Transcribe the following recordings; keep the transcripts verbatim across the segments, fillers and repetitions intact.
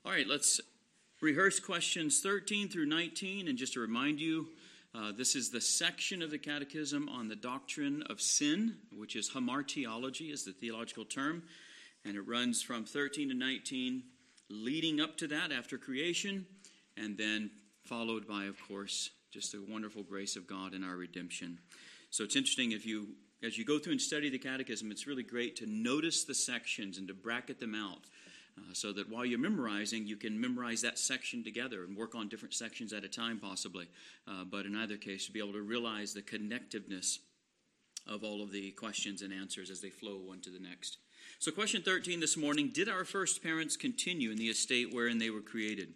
All right, let's rehearse questions thirteen through nineteen. And just to remind you, uh, this is the section of the Catechism on the doctrine of sin, which is hamartiology, is the theological term. And it runs from thirteen to nineteen, leading up to that after creation, and then followed by, of course, just the wonderful grace of God in our redemption. So it's interesting, if you, as you go through and study the Catechism, it's really great to notice the sections and to bracket them out. Uh, so that while you're memorizing, you can memorize that section together and work on different sections at a time, possibly. Uh, but in either case, to be able to realize the connectiveness of all of the questions and answers as they flow one to the next. So question thirteen this morning, did our first parents continue in the estate wherein they were created?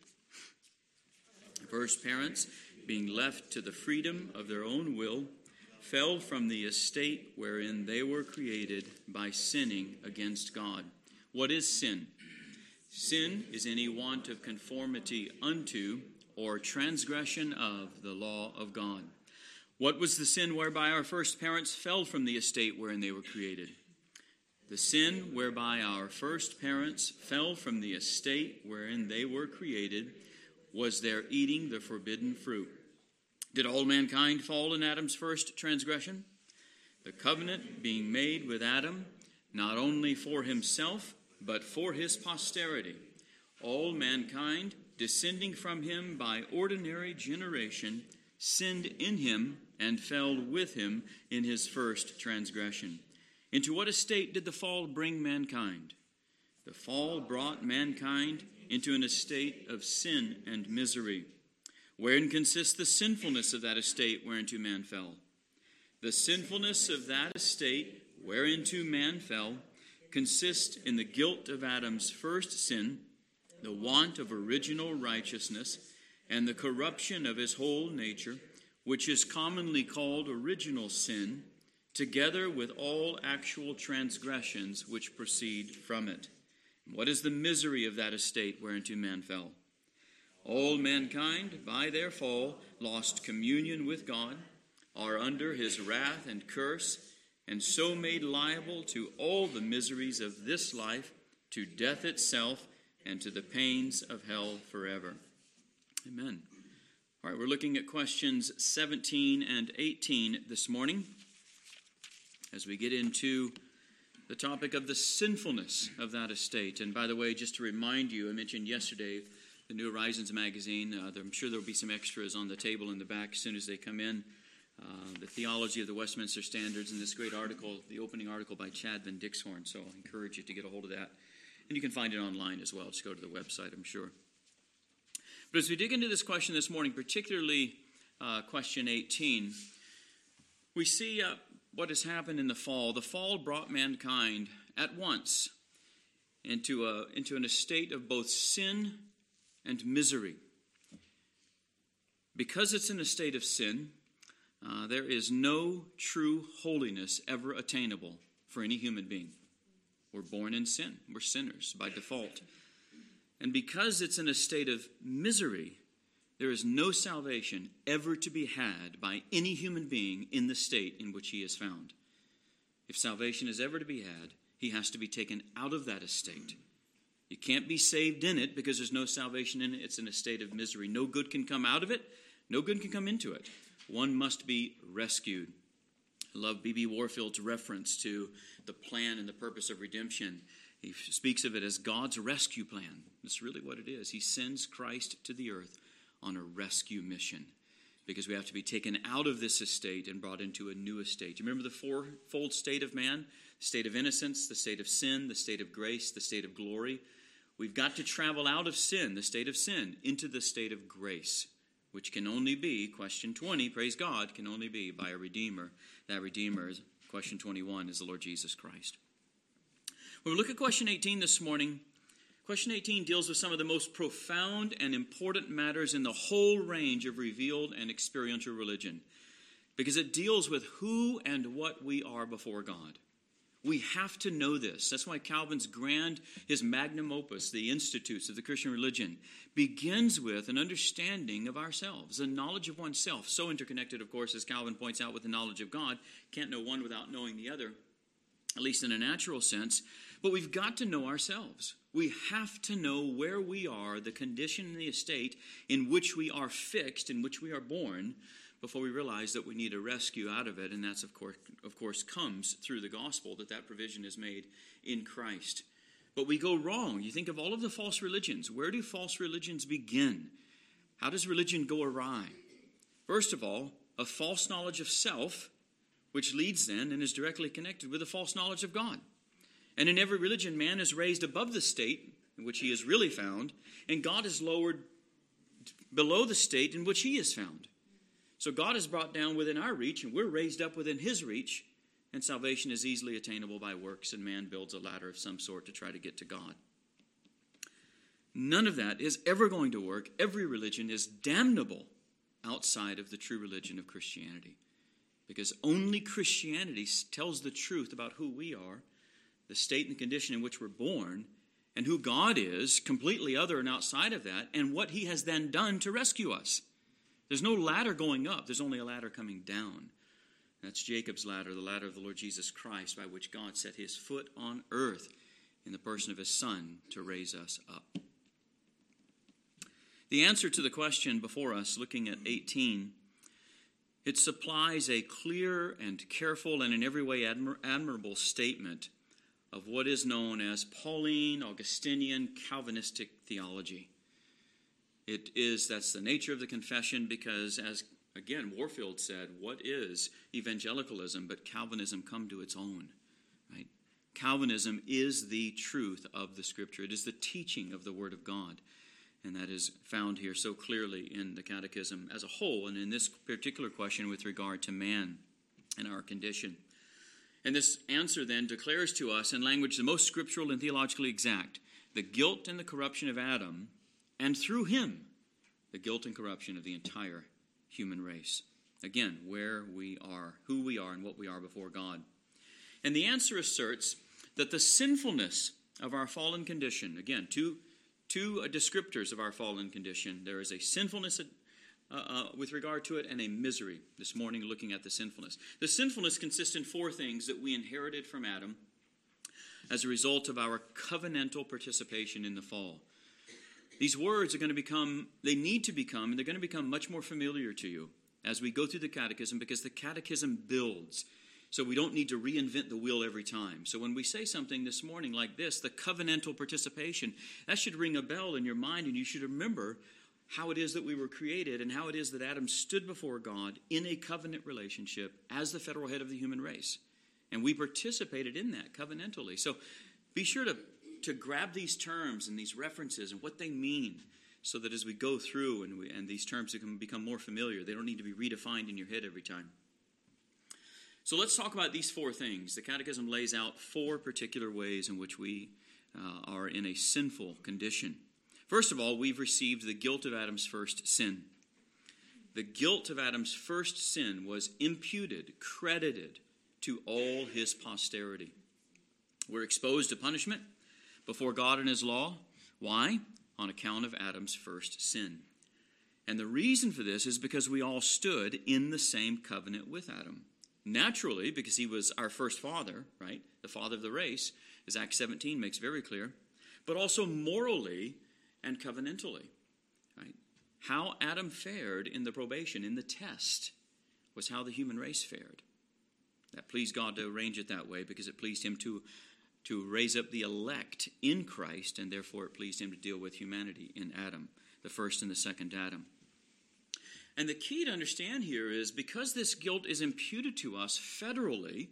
First parents, being left to the freedom of their own will, fell from the estate wherein they were created by sinning against God. What is sin? Sin is any want of conformity unto or transgression of the law of God. What was the sin whereby our first parents fell from the estate wherein they were created? The sin whereby our first parents fell from the estate wherein they were created was their eating the forbidden fruit. Did all mankind fall in Adam's first transgression? The covenant being made with Adam, not only for himself, but for his posterity, all mankind, descending from him by ordinary generation, sinned in him and fell with him in his first transgression. Into what estate did the fall bring mankind? The fall brought mankind into an estate of sin and misery. Wherein consists the sinfulness of that estate whereinto man fell? The sinfulness of that estate whereinto man fell consist in the guilt of Adam's first sin, the want of original righteousness, and the corruption of his whole nature, which is commonly called original sin, together with all actual transgressions which proceed from it. What is the misery of that estate whereinto man fell? All mankind, by their fall, lost communion with God, are under his wrath and curse, and so made liable to all the miseries of this life, to death itself, and to the pains of hell forever. Amen. All right, we're looking at questions seventeen and eighteen this morning as we get into the topic of the sinfulness of that estate. And by the way, just to remind you, I mentioned yesterday the New Horizons magazine. Uh, I'm sure there will be some extras on the table in the back as soon as they come in. Uh, the Theology of the Westminster Standards, and this great article, the opening article by Chad Van Dixhorn. So I encourage you to get a hold of that. And you can find it online as well. Just go to the website, I'm sure. But as we dig into this question this morning, particularly uh, question eighteen, we see uh, what has happened in the fall. The fall brought mankind at once into, a, into an estate of both sin and misery. Because it's in a state of sin, Uh, there is no true holiness ever attainable for any human being. We're born in sin. We're sinners by default. And because it's in a state of misery, there is no salvation ever to be had by any human being in the state in which he is found. If salvation is ever to be had, he has to be taken out of that estate. You can't be saved in it because there's no salvation in it. It's in a state of misery. No good can come out of it. No good can come into it. One must be rescued. I love B B Warfield's reference to the plan and the purpose of redemption. He speaks of it as God's rescue plan. That's really what it is. He sends Christ to the earth on a rescue mission because we have to be taken out of this estate and brought into a new estate. You remember the fourfold state of man? The state of innocence, the state of sin, the state of grace, the state of glory. We've got to travel out of sin, the state of sin, into the state of grace, which can only be, question twenty, praise God, can only be by a Redeemer. That Redeemer, is question twenty-one, is the Lord Jesus Christ. When we look at question eighteen this morning, question eighteen deals with some of the most profound and important matters in the whole range of revealed and experiential religion, because it deals with who and what we are before God. We have to know this. That's why Calvin's grand, his magnum opus, the Institutes of the Christian Religion, begins with an understanding of ourselves, a knowledge of oneself. So interconnected, of course, as Calvin points out, with the knowledge of God. Can't know one without knowing the other, at least in a natural sense. But we've got to know ourselves. We have to know where we are, the condition and the estate in which we are fixed, in which we are born, before we realize that we need a rescue out of it. And that's, of course, of course, comes through the gospel, that that provision is made in Christ. But we go wrong. You think of all of the false religions. Where do false religions begin? How does religion go awry? First of all, a false knowledge of self, which leads then and is directly connected with a false knowledge of God. And in every religion, man is raised above the state in which he is really found, and God is lowered below the state in which he is found. So God is brought down within our reach, and we're raised up within his reach, and salvation is easily attainable by works, and man builds a ladder of some sort to try to get to God. None of that is ever going to work. Every religion is damnable outside of the true religion of Christianity, because only Christianity tells the truth about who we are, the state and condition in which we're born, and who God is, completely other and outside of that, and what he has then done to rescue us. There's no ladder going up. There's only a ladder coming down. That's Jacob's ladder, the ladder of the Lord Jesus Christ, by which God set his foot on earth in the person of his Son to raise us up. The answer to the question before us, looking at eighteen, it supplies a clear and careful and in every way admir- admirable statement of what is known as Pauline, Augustinian, Calvinistic theology. It is, that's the nature of the confession, because as, again, Warfield said, what is evangelicalism but Calvinism come to its own, right? Calvinism is the truth of the Scripture. It is the teaching of the Word of God. And that is found here so clearly in the Catechism as a whole, and in this particular question with regard to man and our condition. And this answer then declares to us in language the most scriptural and theologically exact the guilt and the corruption of Adam, and through him, the guilt and corruption of the entire human race. Again, where we are, who we are, and what we are before God. And the answer asserts that the sinfulness of our fallen condition, again, two, two descriptors of our fallen condition. There is a sinfulness uh, uh, with regard to it and a misery. This morning, looking at the sinfulness. The sinfulness consists in four things that we inherited from Adam as a result of our covenantal participation in the fall. These words are going to become, they need to become, and they're going to become much more familiar to you as we go through the Catechism, because the Catechism builds. So we don't need to reinvent the wheel every time. So when we say something this morning like this, the covenantal participation, that should ring a bell in your mind, and you should remember how it is that we were created and how it is that Adam stood before God in a covenant relationship as the federal head of the human race. And we participated in that covenantally. So be sure to, to grab these terms and these references and what they mean, so that as we go through and, we, and these terms can become more familiar, they don't need to be redefined in your head every time. So let's talk about these four things. The Catechism lays out four particular ways in which we uh, are in a sinful condition. First of all, we've received the guilt of Adam's first sin. The guilt of Adam's first sin was imputed, credited to all his posterity. We're exposed to punishment before God and his law. Why? On account of Adam's first sin. And the reason for this is because we all stood in the same covenant with Adam. Naturally, because he was our first father, right? The father of the race, as Acts seventeen makes very clear. But also morally and covenantally, right? How Adam fared in the probation, in the test, was how the human race fared. That pleased God to arrange it that way, because it pleased him to, to raise up the elect in Christ, and therefore it pleased him to deal with humanity in Adam, the first and the second Adam. And the key to understand here is, because this guilt is imputed to us federally,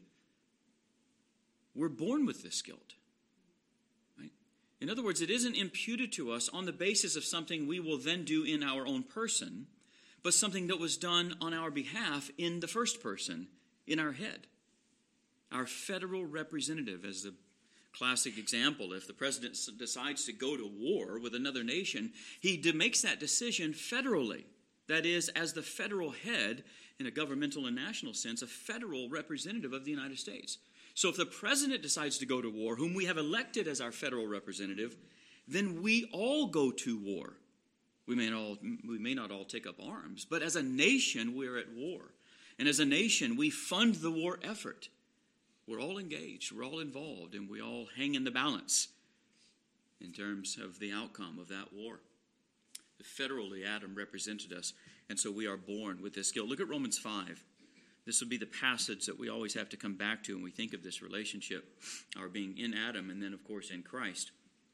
we're born with this guilt. Right? In other words, it isn't imputed to us on the basis of something we will then do in our own person, but something that was done on our behalf in the first person, in our head. Our federal representative, as the classic example, if the president decides to go to war with another nation, he makes that decision federally. That is, as the federal head, in a governmental and national sense, a federal representative of the United States. So if the president decides to go to war, whom we have elected as our federal representative, then we all go to war. We may not all, we may not all take up arms, but as a nation, we're at war. And as a nation, we fund the war effort. we're all engaged, we're all involved, and we all hang in the balance in terms of the outcome of that war. Federally, Adam represented us, and so we are born with this guilt. Look at Romans five. This would be the passage that we always have to come back to when we think of this relationship, our being in Adam and then, of course, in Christ.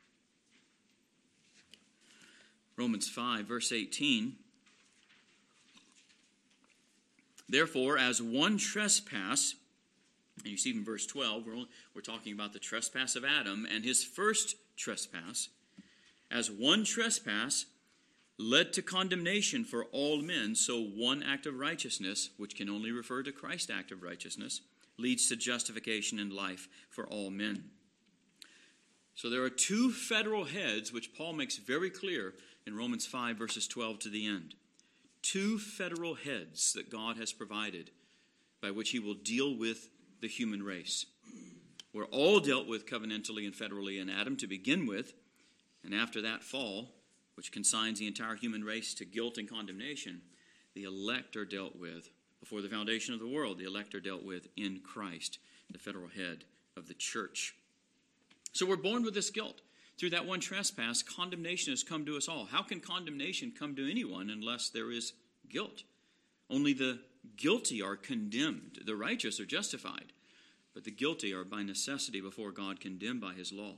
Romans five, verse eighteen. Therefore, as one trespass, and you see in verse twelve, we're, only, we're talking about the trespass of Adam and his first trespass. As one trespass led to condemnation for all men, so one act of righteousness, which can only refer to Christ's act of righteousness, leads to justification and life for all men. So there are two federal heads, which Paul makes very clear in Romans five, verses twelve to the end. Two federal heads that God has provided by which he will deal with the human race. We're all dealt with covenantally and federally in Adam to begin with, and after that fall, which consigns the entire human race to guilt and condemnation, the elect are dealt with before the foundation of the world. The elect are dealt with in Christ, the federal head of the church. So we're born with this guilt. Through that one trespass, condemnation has come to us all. How can condemnation come to anyone unless there is guilt? Only the guilty are condemned. The righteous are justified. But the guilty are by necessity before God condemned by his law.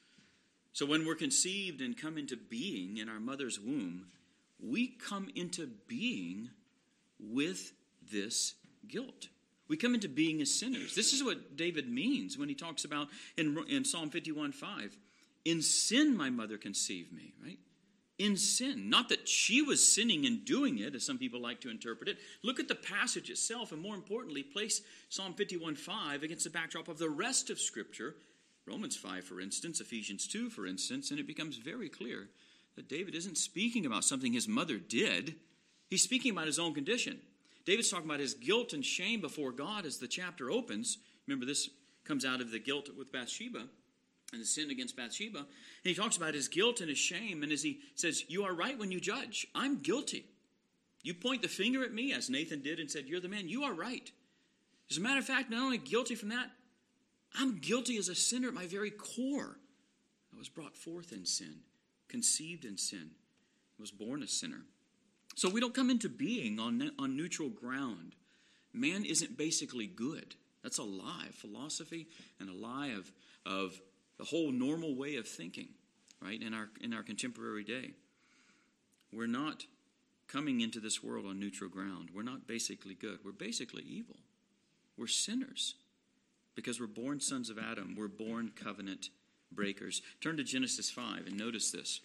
So when we're conceived and come into being in our mother's womb, we come into being with this guilt. We come into being as sinners. This is what David means when he talks about in, in Psalm fifty-one five, in sin my mother conceived me, right? In sin. Not that she was sinning and doing it, as some people like to interpret it. Look at the passage itself, and more importantly, place Psalm fifty-one five against the backdrop of the rest of Scripture, Romans five, for instance, Ephesians two, for instance, and it becomes very clear that David isn't speaking about something his mother did. He's speaking about his own condition. David's talking about his guilt and shame before God as the chapter opens. Remember, this comes out of the guilt with Bathsheba and the sin against Bathsheba. And he talks about his guilt and his shame, and as he says, you are right when you judge. I'm guilty. You point the finger at me, as Nathan did, and said, you're the man. You are right. As a matter of fact, not only guilty from that, I'm guilty as a sinner at my very core. I was brought forth in sin, conceived in sin, was born a sinner. So we don't come into being on, on neutral ground. Man isn't basically good. That's a lie, philosophy, and a lie of, of the whole normal way of thinking, right, in our, in our contemporary day. We're not coming into this world on neutral ground. We're not basically good. We're basically evil. We're sinners. Because we're born sons of Adam, we're born covenant breakers. Turn to Genesis five and notice this.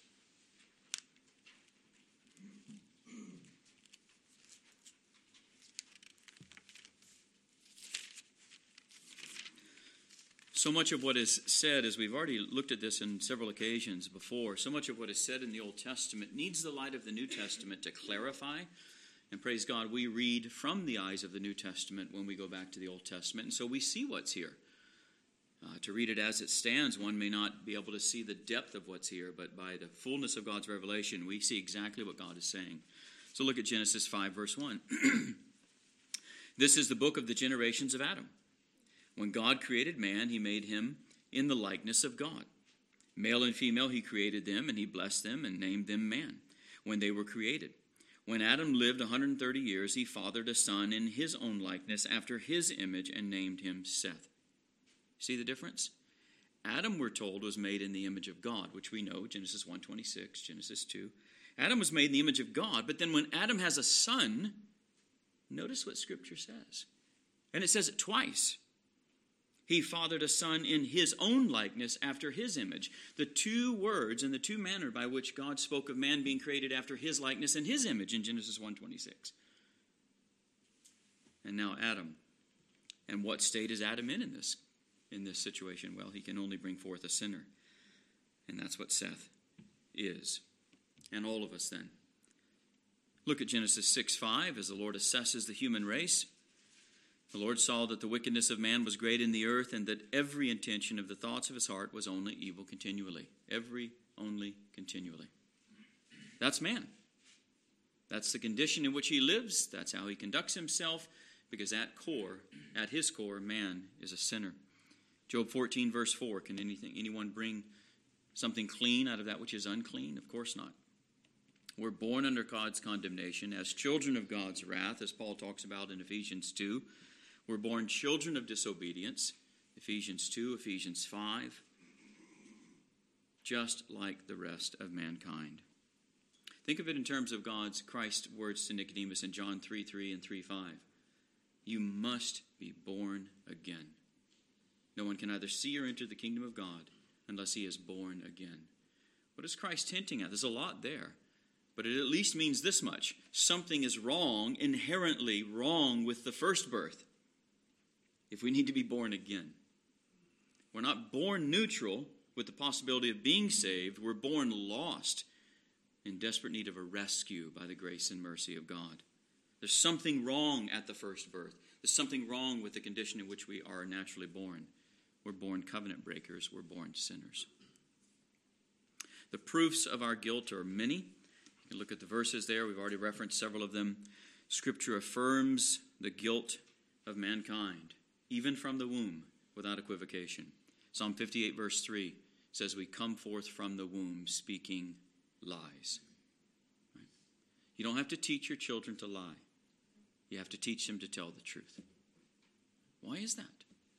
So much of what is said, as we've already looked at this on several occasions before, so much of what is said in the Old Testament needs the light of the New Testament to clarify. And praise God, we read from the eyes of the New Testament when we go back to the Old Testament. And so we see what's here. Uh, to read it as it stands, one may not be able to see the depth of what's here, but by the fullness of God's revelation, we see exactly what God is saying. So look at Genesis five, verse one. This is the book of the generations of Adam. When God created man, he made him in the likeness of God. Male and female, he created them, and he blessed them and named them man when they were created. When Adam lived one hundred thirty years, he fathered a son in his own likeness after his image and named him Seth. See the difference? Adam, we're told, was made in the image of God, which we know, Genesis one twenty-six, Genesis two. Adam was made in the image of God, but then when Adam has a son, notice what Scripture says. And it says it twice. He fathered a son in his own likeness after his image. The two words and the two manner by which God spoke of man being created after his likeness and his image in Genesis one twenty-six. And now Adam. And what state is Adam in in this, in this situation? Well, he can only bring forth a sinner. And that's what Seth is. And all of us then. Look at Genesis six five as the Lord assesses the human race. The Lord saw that the wickedness of man was great in the earth, and that every intention of the thoughts of his heart was only evil continually. Every, only, continually. That's man. That's the condition in which he lives. That's how he conducts himself. because at core, at his core, man is a sinner. Job fourteen, verse four, can anything, anyone bring something clean out of that which is unclean? Of course not. We're born under God's condemnation as children of God's wrath, as Paul talks about in Ephesians two. We're born children of disobedience, Ephesians two, Ephesians five, just like the rest of mankind. Think of it in terms of God's Christ's words to Nicodemus in John three, three and three, five. You must be born again. No one can either see or enter the kingdom of God unless he is born again. What is Christ hinting at? There's a lot there. But it at least means this much. Something is wrong, inherently wrong with the first birth, if we need to be born again. We're not born neutral with the possibility of being saved. We're born lost, in desperate need of a rescue by the grace and mercy of God. There's something wrong at the first birth. There's something wrong with the condition in which we are naturally born. We're born covenant breakers. We're born sinners. The proofs of our guilt are many. You can look at the verses there. We've already referenced several of them. Scripture affirms the guilt of mankind, even from the womb, without equivocation. Psalm fifty-eight, verse three says, we come forth from the womb speaking lies. Right? You don't have to teach your children to lie. You have to teach them to tell the truth. Why is that?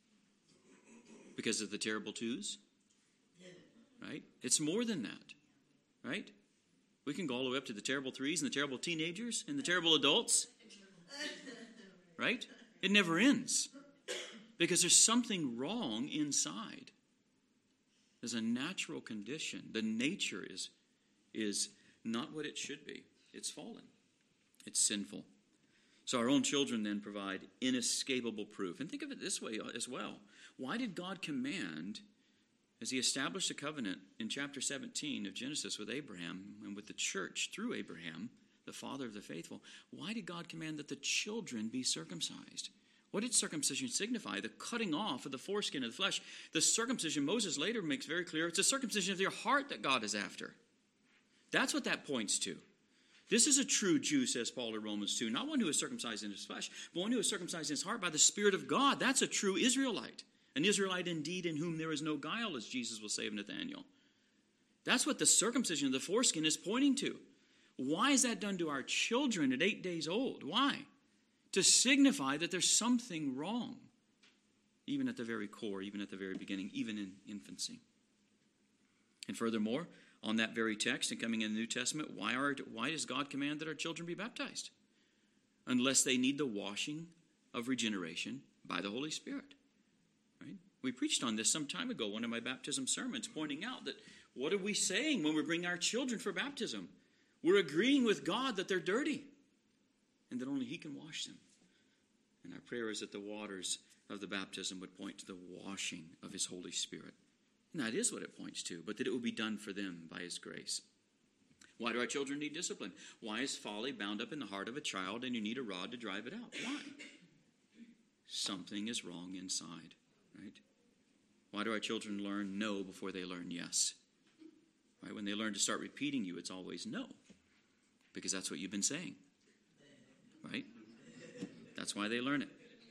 Because of the terrible twos? Right? It's more than that. Right? We can go all the way up to the terrible threes and the terrible teenagers and the terrible adults. Right? It never ends. Because there's something wrong inside. There's a natural condition. The nature is, is not what it should be. It's fallen. It's sinful. So our own children then provide inescapable proof. And think of it this way as well. Why did God command, as he established a covenant in chapter seventeen of Genesis with Abraham and with the church through Abraham, the father of the faithful, why did God command that the children be circumcised? What did circumcision signify? The cutting off of the foreskin of the flesh. The circumcision, Moses later makes very clear, it's a circumcision of your heart that God is after. That's what that points to. This is a true Jew, says Paul in Romans two, not one who is circumcised in his flesh, but one who is circumcised in his heart by the Spirit of God. That's a true Israelite. An Israelite indeed in whom there is no guile, as Jesus will say of Nathanael. That's what the circumcision of the foreskin is pointing to. Why is that done to our children at eight days old? Why? To signify that there's something wrong, even at the very core, even at the very beginning, even in infancy. And furthermore, on that very text and coming in the New Testament, why, are, why does God command that our children be baptized? Unless they need the washing of regeneration by the Holy Spirit. Right? We preached on this some time ago, one of my baptism sermons, pointing out that what are we saying when we bring our children for baptism? We're agreeing with God that they're dirty and that only he can wash them. And our prayer is that the waters of the baptism would point to the washing of his Holy Spirit. And that is what it points to, but that it will be done for them by his grace. Why do our children need discipline? Why is folly bound up in the heart of a child and you need a rod to drive it out? Why? Something is wrong inside, right? Why do our children learn no before they learn yes? Right? When they learn to start repeating you, it's always no, because that's what you've been saying, right? That's why they learn it.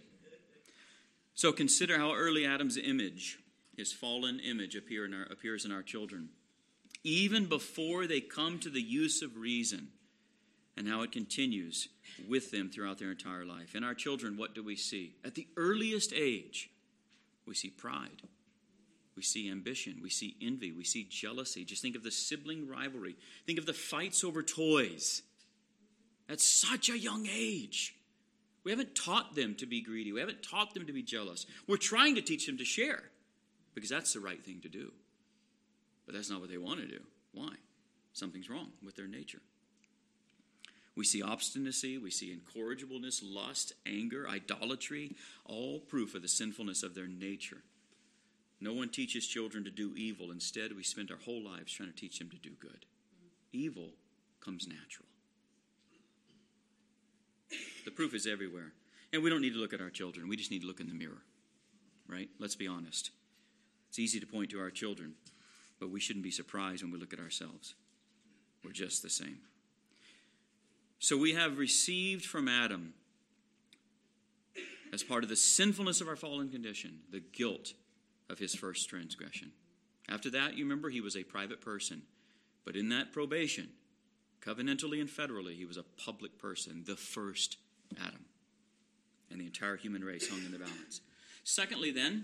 So consider how early Adam's image, his fallen image, appear in our, appears in our children, even before they come to the use of reason, and how it continues with them throughout their entire life. In our children, what do we see? At the earliest age, we see pride. We see ambition. We see envy. We see jealousy. Just think of the sibling rivalry. Think of the fights over toys. At such a young age. We haven't taught them to be greedy. We haven't taught them to be jealous. We're trying to teach them to share, because that's the right thing to do. But that's not what they want to do. Why? Something's wrong with their nature. We see obstinacy, we see incorrigibleness, lust, anger, idolatry, all proof of the sinfulness of their nature. No one teaches children to do evil. Instead, we spend our whole lives trying to teach them to do good. Evil comes natural. The proof is everywhere. And we don't need to look at our children. We just need to look in the mirror. Right? Let's be honest. It's easy to point to our children, but we shouldn't be surprised when we look at ourselves. We're just the same. So we have received from Adam as part of the sinfulness of our fallen condition, the guilt of his first transgression. After that, you remember, he was a private person. But in that probation, covenantally and federally, he was a public person, the first Adam. And the entire human race hung in the balance. Secondly, then,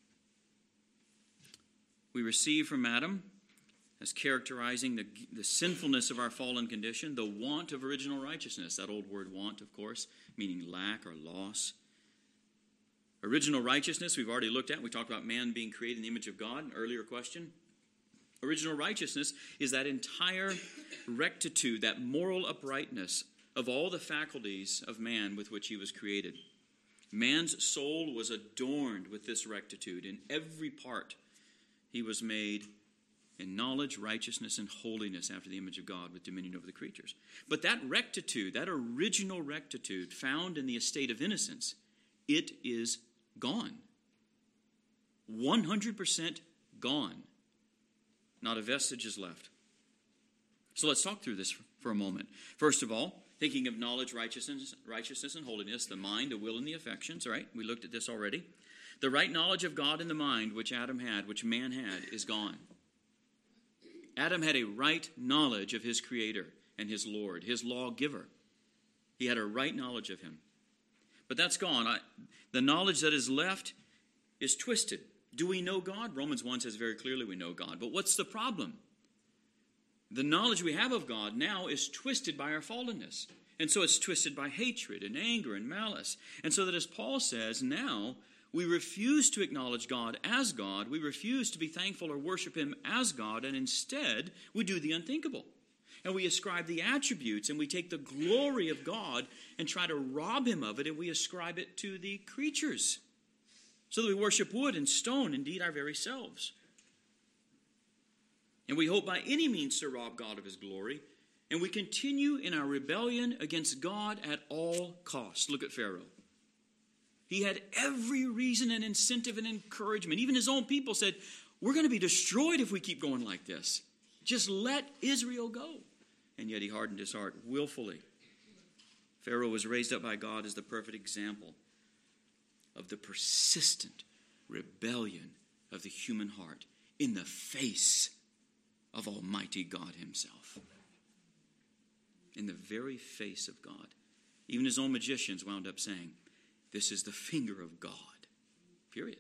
we receive from Adam, as characterizing the, the sinfulness of our fallen condition, the want of original righteousness. That old word want, of course, meaning lack or loss. Original righteousness, we've already looked at. We talked about man being created in the image of God, an earlier question. Original righteousness is that entire rectitude, that moral uprightness of all the faculties of man with which he was created. Man's soul was adorned with this rectitude. In every part, he was made in knowledge, righteousness, and holiness after the image of God with dominion over the creatures. But that rectitude, that original rectitude found in the estate of innocence, it is gone. one hundred percent gone. Not a vestige is left. So let's talk through this for a moment. First of all, thinking of knowledge, righteousness, righteousness, and holiness, the mind, the will, and the affections, right? We looked at this already. The right knowledge of God in the mind, which Adam had, which man had, is gone. Adam had a right knowledge of his Creator and his Lord, his lawgiver. He had a right knowledge of him. But that's gone. I, the knowledge that is left is twisted. Do we know God? Romans one says very clearly we know God. But what's the problem? The knowledge we have of God now is twisted by our fallenness. And so it's twisted by hatred and anger and malice. And so that, as Paul says, now we refuse to acknowledge God as God. We refuse to be thankful or worship him as God. And instead, we do the unthinkable. And we ascribe the attributes, and we take the glory of God and try to rob him of it, and we ascribe it to the creatures. So that we worship wood and stone, indeed our very selves. And we hope by any means to rob God of his glory. And we continue in our rebellion against God at all costs. Look at Pharaoh. He had every reason and incentive and encouragement. Even his own people said, we're going to be destroyed if we keep going like this. Just let Israel go. And yet he hardened his heart willfully. Pharaoh was raised up by God as the perfect example of the persistent rebellion of the human heart in the face of Almighty God himself. In the very face of God. Even his own magicians wound up saying, this is the finger of God. Period.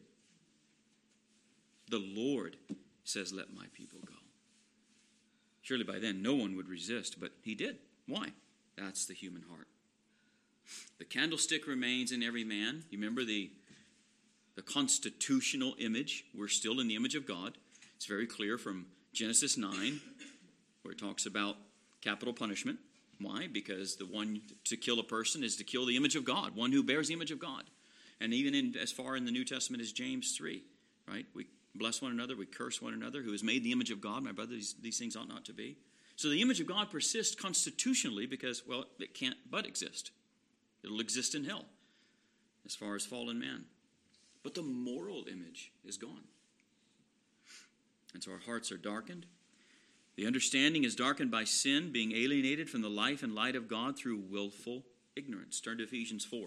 The Lord says, let my people go. Surely by then no one would resist, but he did. Why? That's the human heart. The candlestick remains in every man. You remember the, the constitutional image. We're still in the image of God. It's very clear from Genesis nine, where it talks about capital punishment. Why? Because the one to kill a person is to kill the image of God, one who bears the image of God. And even in as far in the New Testament as James three, right? We bless one another, we curse one another, who is made the image of God. My brother, these, these things ought not to be. So the image of God persists constitutionally because, well, it can't but exist. It'll exist in hell as far as fallen man. But the moral image is gone. And so our hearts are darkened. The understanding is darkened by sin, being alienated from the life and light of God through willful ignorance. Turn to Ephesians four.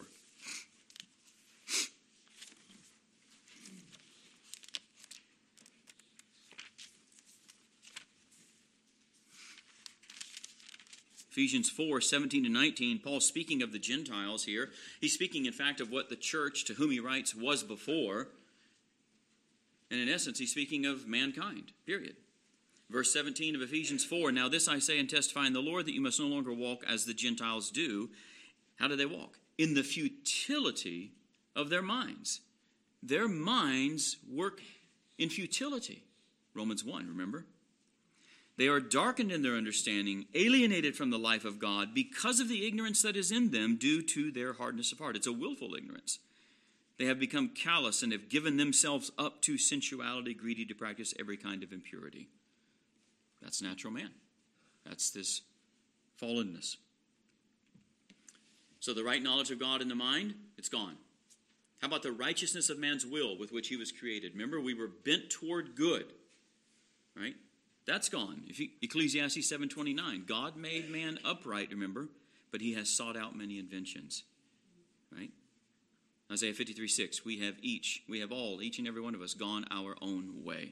Ephesians four, seventeen to nineteen, Paul's speaking of the Gentiles here. He's speaking, in fact, of what the church to whom he writes was before. And in essence, he's speaking of mankind, period. Verse seventeen of Ephesians four, now this I say and testify in the Lord, that you must no longer walk as the Gentiles do. How do they walk? In the futility of their minds. Their minds work in futility. Romans one, remember? They are darkened in their understanding, alienated from the life of God because of the ignorance that is in them due to their hardness of heart. It's a willful ignorance. They have become callous and have given themselves up to sensuality, greedy to practice every kind of impurity. That's natural man. That's this fallenness. So the right knowledge of God in the mind, it's gone. How about the righteousness of man's will with which he was created? Remember, we were bent toward good, right? That's gone. Ecclesiastes seven twenty-nine, God made man upright, remember, but he has sought out many inventions, right? Isaiah fifty-three six, we have each, we have all, each and every one of us, gone our own way.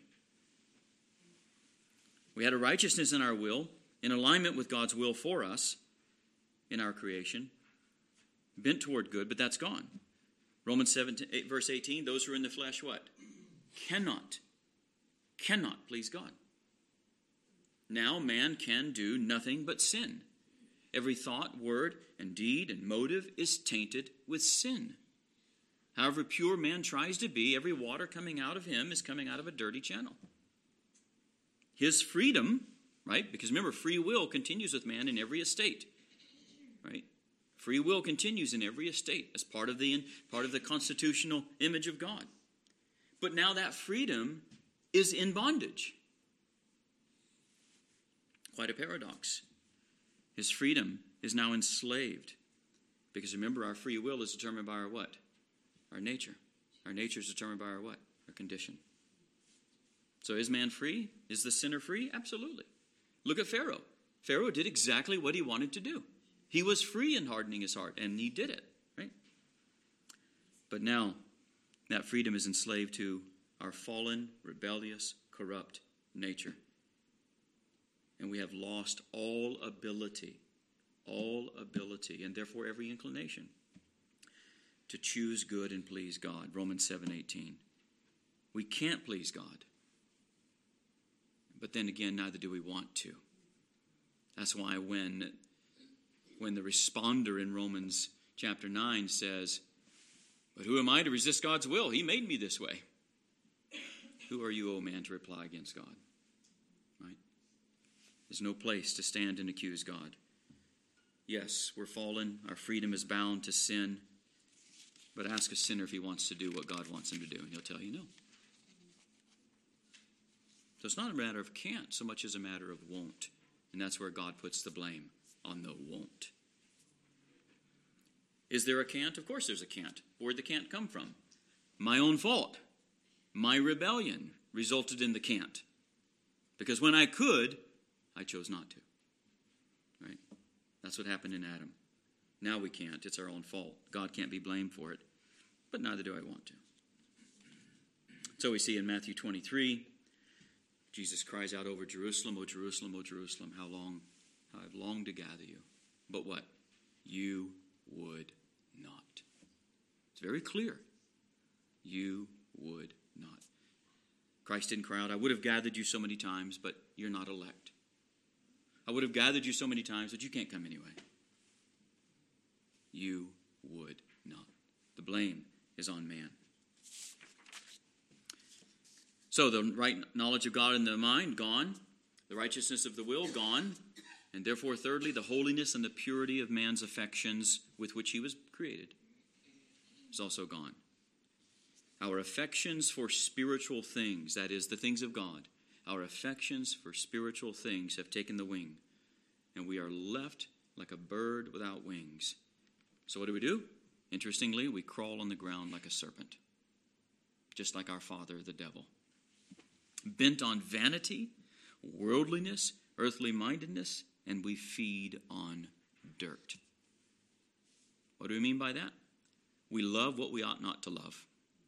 We had a righteousness in our will, in alignment with God's will for us in our creation, bent toward good, but that's gone. Romans seventeen, eight, verse eighteen, those who are in the flesh, what? Cannot, cannot please God. Now man can do nothing but sin. Every thought, word, and deed and motive is tainted with sin. However pure man tries to be, every water coming out of him is coming out of a dirty channel. His freedom, right? Because remember, free will continues with man in every estate, right? Free will continues in every estate as part of the part of the constitutional image of God. But now that freedom is in bondage. Quite a paradox. His freedom is now enslaved. Because remember, our free will is determined by our what? Our nature. Our nature is determined by our what? Our condition. So is man free? Is the sinner free? Absolutely. Look at Pharaoh. Pharaoh did exactly what he wanted to do. He was free in hardening his heart, and he did it, right? But now, that freedom is enslaved to our fallen, rebellious, corrupt nature. And we have lost all ability, all ability, and therefore every inclination to choose good and please God. Romans seven eighteen. We can't please God. But then again, neither do we want to. That's why when, when the responder in Romans chapter nine says, but who am I to resist God's will? He made me this way. Who are you, O man, to reply against God? Right? There's no place to stand and accuse God. Yes, we're fallen. Our freedom is bound to sin. But ask a sinner if he wants to do what God wants him to do, and he'll tell you no. So it's not a matter of can't so much as a matter of won't. And that's where God puts the blame, on the won't. Is there a can't? Of course there's a can't. Where'd the can't come from? My own fault. My rebellion resulted in the can't. Because when I could, I chose not to. Right? That's what happened in Adam. Now we can't. It's our own fault. God can't be blamed for it. But neither do I want to. So we see in Matthew twenty-three, Jesus cries out over Jerusalem, O Jerusalem, O Jerusalem, how long, how I've longed to gather you. But what? You would not. It's very clear. You would not. Christ didn't cry out, I would have gathered you so many times, but you're not elect. I would have gathered you so many times, but you can't come anyway. You would not. The blame is on man. So the right knowledge of God in the mind, gone. The righteousness of the will, gone. And therefore, thirdly, the holiness and the purity of man's affections with which he was created is also gone. Our affections for spiritual things, that is, the things of God, our affections for spiritual things have taken the wing, and we are left like a bird without wings. So what do we do? Interestingly, we crawl on the ground like a serpent, just like our father, the devil. Bent on vanity, worldliness, earthly mindedness, and we feed on dirt. What do we mean by that? We love what we ought not to love.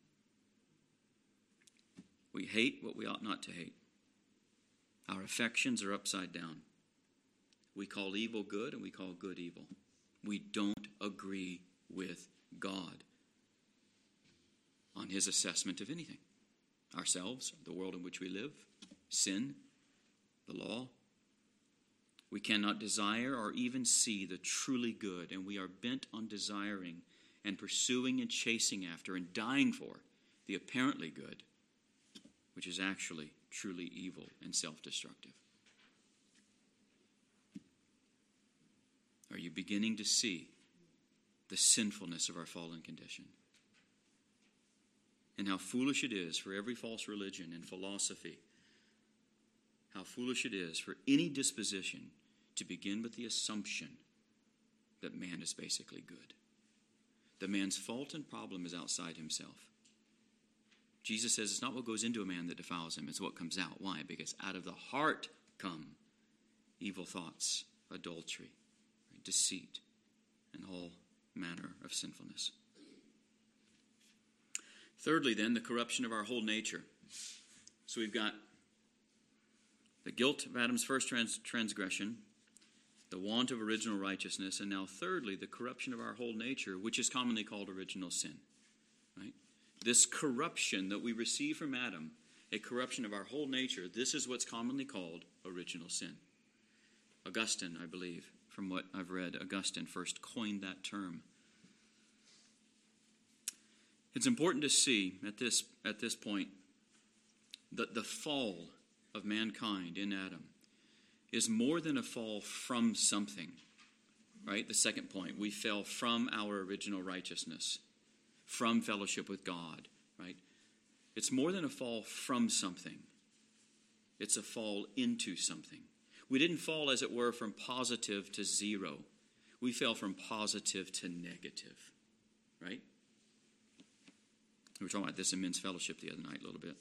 We hate what we ought not to hate. Our affections are upside down. We call evil good and we call good evil. We don't agree with God on his assessment of anything. Ourselves, the world in which we live, sin, the law. We cannot desire or even see the truly good, and we are bent on desiring and pursuing and chasing after and dying for the apparently good, which is actually truly evil and self-destructive. Are you beginning to see the sinfulness of our fallen condition? And how foolish it is for every false religion and philosophy, how foolish it is for any disposition to begin with the assumption that man is basically good. The man's fault and problem is outside himself. Jesus says it's not what goes into a man that defiles him, it's what comes out. Why? Because out of the heart come evil thoughts, adultery, deceit, and all manner of sinfulness. Thirdly, then, the corruption of our whole nature. So we've got the guilt of Adam's first trans- transgression, the want of original righteousness, and now thirdly, the corruption of our whole nature, which is commonly called original sin. Right? This corruption that we receive from Adam, a corruption of our whole nature, this is what's commonly called original sin. Augustine, I believe, from what I've read, Augustine first coined that term. It's important to see at this, at this point that the fall of mankind in Adam is more than a fall from something. Right? The second point, we fell from our original righteousness, from fellowship with God. Right? It's more than a fall from something. It's a fall into something. We didn't fall, as it were, from positive to zero. We fell from positive to negative. Right? We were talking about this in men's fellowship the other night a little bit.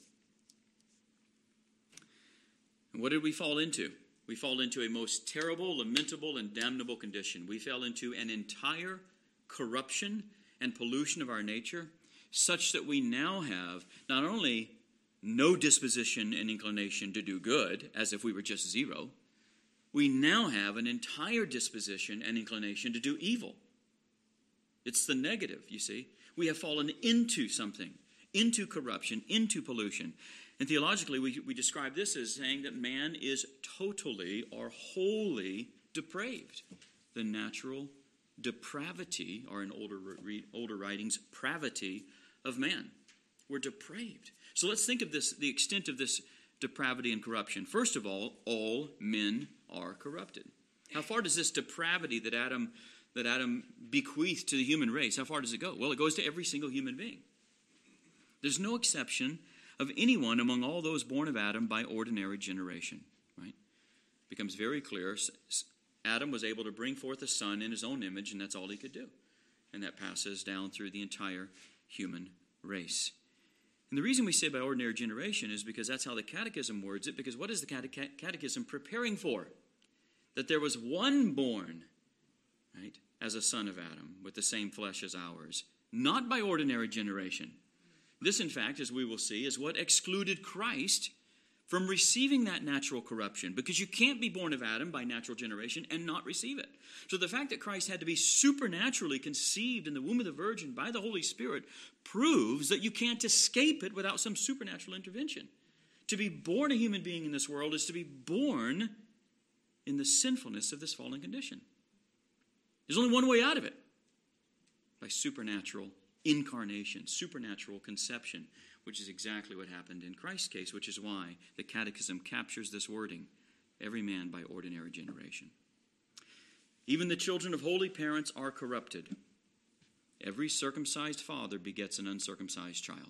And what did we fall into? We fall into a most terrible, lamentable, and damnable condition. We fell into an entire corruption and pollution of our nature, such that we now have not only no disposition and inclination to do good, as if we were just zero, we now have an entire disposition and inclination to do evil. It's the negative, you see. We have fallen into something, into corruption, into pollution. And theologically, we, we describe this as saying that man is totally or wholly depraved. The natural depravity, or in older, older writings, pravity of man. We're depraved. So let's think of this, the extent of this depravity and corruption. First of all, all men are corrupted. How far does this depravity that Adam that Adam bequeathed to the human race, how far does it go? Well, it goes to every single human being. There's no exception of anyone among all those born of Adam by ordinary generation. Right? It becomes very clear. Adam was able to bring forth a son in his own image, and that's all he could do. And that passes down through the entire human race. And the reason we say by ordinary generation is because that's how the Catechism words it, because what is the cate- Catechism preparing for? That there was one born, right, as a son of Adam, with the same flesh as ours, not by ordinary generation. This, in fact, as we will see, is what excluded Christ from receiving that natural corruption, because you can't be born of Adam by natural generation and not receive it. So the fact that Christ had to be supernaturally conceived in the womb of the Virgin by the Holy Spirit proves that you can't escape it without some supernatural intervention. To be born a human being in this world is to be born in the sinfulness of this fallen condition. There's only one way out of it, by supernatural incarnation, supernatural conception, which is exactly what happened in Christ's case, which is why the Catechism captures this wording, every man by ordinary generation. Even the children of holy parents are corrupted. Every circumcised father begets an uncircumcised child.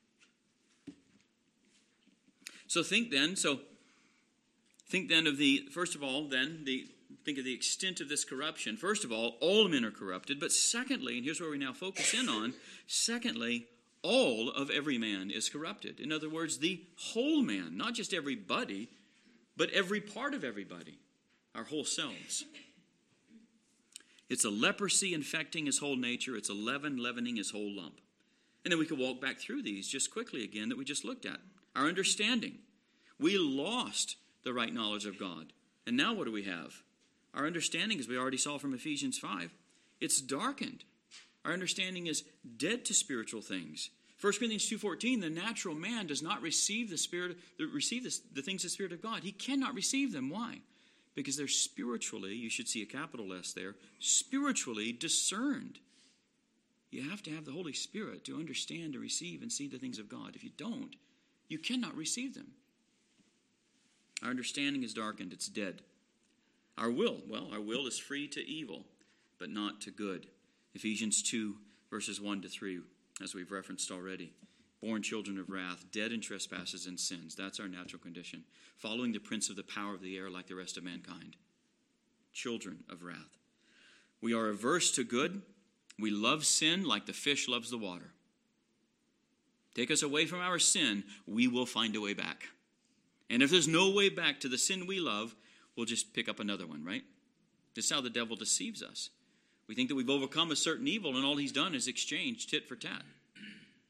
So think then, so think then of the, first of all, then, the think of the extent of this corruption. First of all, all men are corrupted. But secondly, and here's where we now focus in on, secondly, all of every man is corrupted. In other words, the whole man, not just everybody, but every part of everybody, our whole selves. It's a leprosy infecting his whole nature. It's a leaven leavening his whole lump. And then we could walk back through these just quickly again that we just looked at. Our understanding. We lost the right knowledge of God. And now what do we have? Our understanding, as we already saw from Ephesians five, it's darkened. Our understanding is dead to spiritual things. First Corinthians two fourteen, the natural man does not receive the spirit, receive the, the things of the Spirit of God. He cannot receive them. Why? Because they're spiritually, you should see a capital S there, spiritually discerned. You have to have the Holy Spirit to understand, to receive, and see the things of God. If you don't, you cannot receive them. Our understanding is darkened. It's dead. Our will, well, our will is free to evil, but not to good. Ephesians two, verses one to three, as we've referenced already. Born children of wrath, dead in trespasses and sins. That's our natural condition. Following the prince of the power of the air like the rest of mankind. Children of wrath. We are averse to good. We love sin like the fish loves the water. Take us away from our sin, we will find a way back. And if there's no way back to the sin we love, we'll just pick up another one, right? This is how the devil deceives us. We think that we've overcome a certain evil, and all he's done is exchange tit for tat.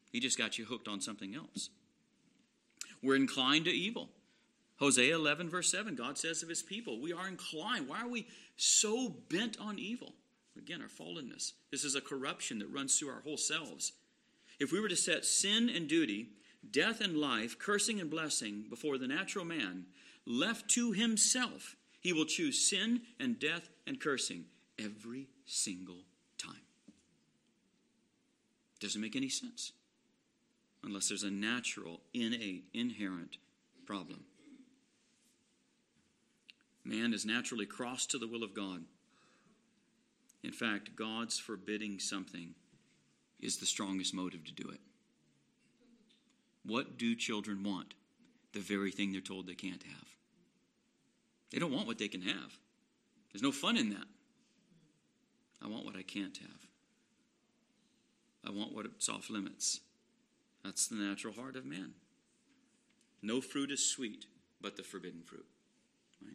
He just got you hooked on something else. We're inclined to evil. Hosea eleven, verse seven, God says of his people, we are inclined. Why are we so bent on evil? Again, our fallenness. This is a corruption that runs through our whole selves. If we were to set sin and duty, death and life, cursing and blessing before the natural man, left to himself, he will choose sin and death and cursing every single time. Doesn't make any sense unless there's a natural, innate, inherent problem. Man is naturally cross to the will of God. In fact, God's forbidding something is the strongest motive to do it. What do children want? The very thing they're told they can't have. They don't want what they can have. There's no fun in that. I want what I can't have. I want what's off limits. That's the natural heart of man. No fruit is sweet but the forbidden fruit. Right?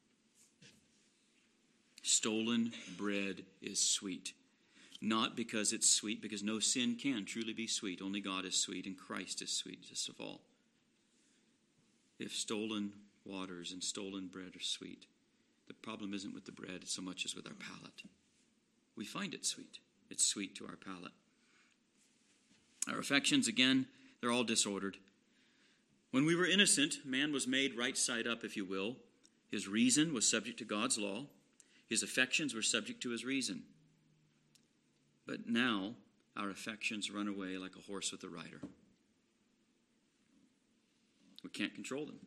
Stolen bread is sweet. Not because it's sweet, because no sin can truly be sweet. Only God is sweet, and Christ is sweetest of all. If stolen waters and stolen bread are sweet, the problem isn't with the bread so much as with our palate. We find it sweet. It's sweet to our palate. Our affections, again, they're all disordered. When we were innocent, man was made right side up, if you will. His reason was subject to God's law. His affections were subject to his reason. But now, our affections run away like a horse with a rider. We can't control them.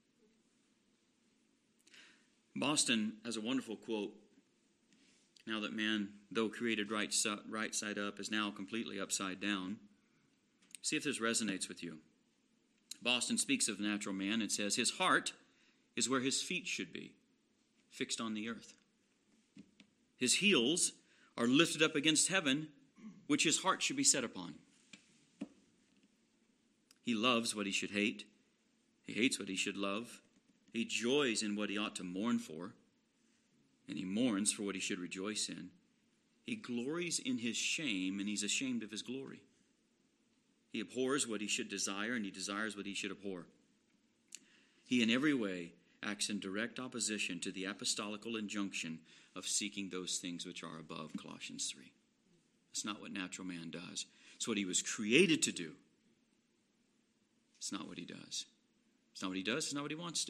Boston has a wonderful quote. Now that man, though created right, right side up, is now completely upside down. See if this resonates with you. Boston speaks of the natural man and says, his heart is where his feet should be, fixed on the earth. His heels are lifted up against heaven, which his heart should be set upon. He loves what he should hate. He hates what he should love. He joys in what he ought to mourn for, and he mourns for what he should rejoice in. He glories in his shame, and he's ashamed of his glory. He abhors what he should desire, and he desires what he should abhor. He in every way acts in direct opposition to the apostolical injunction of seeking those things which are above, Colossians three. It's not what natural man does. It's what he was created to do. It's not what he does. It's not what he does. It's not what he wants to.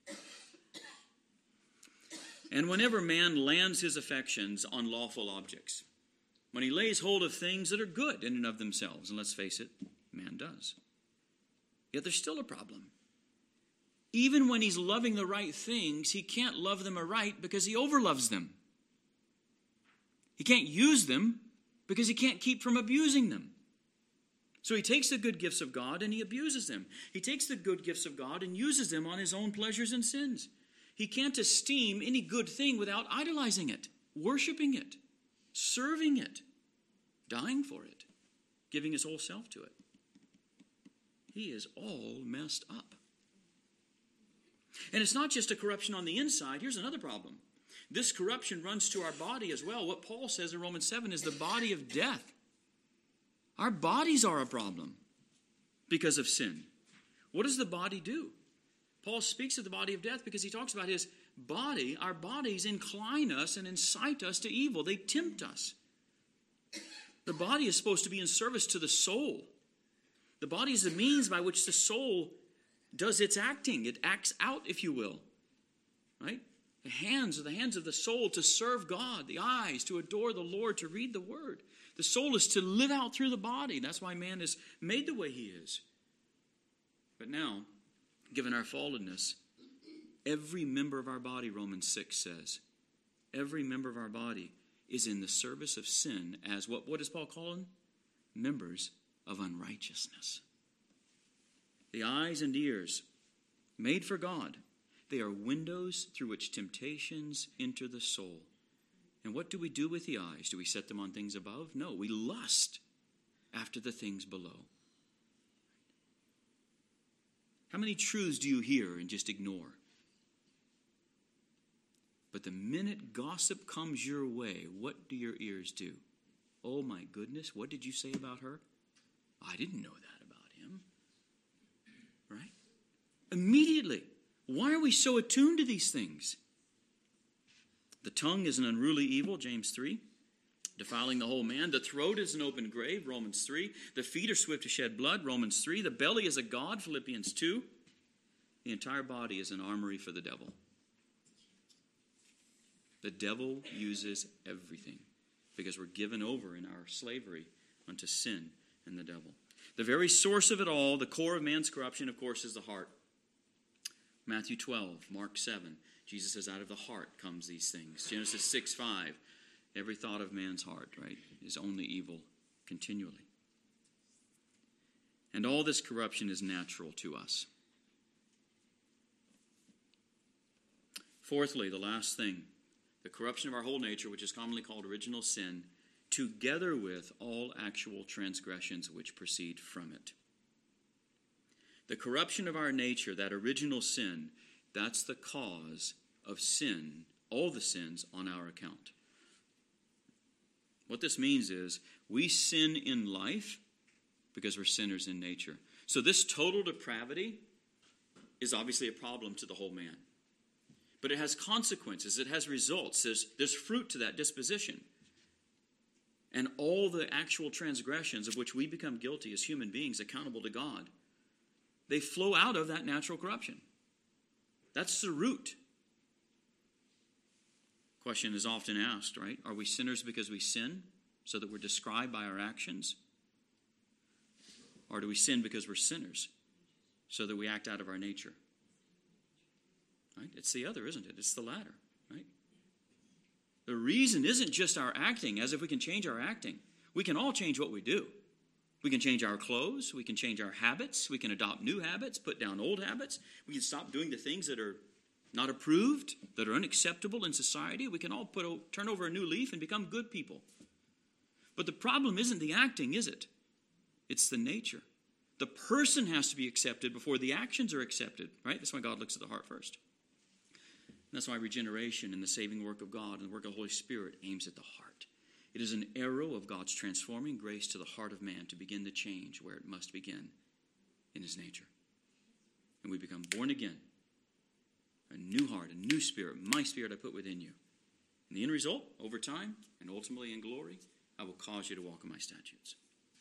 And whenever man lands his affections on lawful objects, when he lays hold of things that are good in and of themselves, and let's face it, man does, yet there's still a problem. Even when he's loving the right things, he can't love them aright because he overloves them. He can't use them because he can't keep from abusing them. So he takes the good gifts of God and he abuses them. He takes the good gifts of God and uses them on his own pleasures and sins. He can't esteem any good thing without idolizing it, worshiping it, serving it, dying for it, giving his whole self to it. He is all messed up. And it's not just a corruption on the inside. Here's another problem. This corruption runs to our body as well. What Paul says in Romans seven is the body of death. Our bodies are a problem because of sin. What does the body do? Paul speaks of the body of death because he talks about his body. Our bodies incline us and incite us to evil. They tempt us. The body is supposed to be in service to the soul. The body is the means by which the soul does its acting. It acts out, if you will. Right? The hands are the hands of the soul to serve God. The eyes to adore the Lord, to read the word. The soul is to live out through the body. That's why man is made the way he is. But now, given our fallenness, every member of our body, Romans six says, every member of our body is in the service of sin as what, what does Paul call them? Members of unrighteousness. The eyes and ears, made for God, they are windows through which temptations enter the soul. And what do we do with the eyes? Do we set them on things above? No, we lust after the things below. How many truths do you hear and just ignore? But the minute gossip comes your way, what do your ears do? Oh my goodness, what did you say about her? I didn't know that about him. Right? Immediately. Why are we so attuned to these things? The tongue is an unruly evil, James three. Defiling the whole man. The throat is an open grave, Romans three. The feet are swift to shed blood, Romans three. The belly is a god, Philippians two. The entire body is an armory for the devil. The devil uses everything because we're given over in our slavery unto sin and the devil. The very source of it all, the core of man's corruption, of course, is the heart. Matthew twelve, Mark seven. Jesus says, out of the heart comes these things. Genesis six five. Every thought of man's heart, right, is only evil continually. And all this corruption is natural to us. Fourthly, the last thing, the corruption of our whole nature, which is commonly called original sin, together with all actual transgressions which proceed from it. The corruption of our nature, that original sin, that's the cause of sin, all the sins on our account. What this means is we sin in life because we're sinners in nature. So this total depravity is obviously a problem to the whole man. But it has consequences. It has results. There's, there's fruit to that disposition. And all the actual transgressions of which we become guilty as human beings, accountable to God, they flow out of that natural corruption. That's the root. Question is often asked, right? Are we sinners because we sin, so that we're described by our actions? Or do we sin because we're sinners, so that we act out of our nature? Right? It's the other, isn't it? It's the latter, right? The reason isn't just our acting, as if we can change our acting. We can all change what we do. We can change our clothes. We can change our habits. We can adopt new habits, put down old habits. We can stop doing the things that are not approved, that are unacceptable in society. We can all put a, turn over a new leaf and become good people. But the problem isn't the acting, is it? It's the nature. The person has to be accepted before the actions are accepted, right? That's why God looks at the heart first. And that's why regeneration and the saving work of God and the work of the Holy Spirit aims at the heart. It is an arrow of God's transforming grace to the heart of man to begin the change where it must begin, in his nature. And we become born again. A new heart, a new spirit, my spirit I put within you. And the end result, over time, and ultimately in glory, I will cause you to walk in my statutes.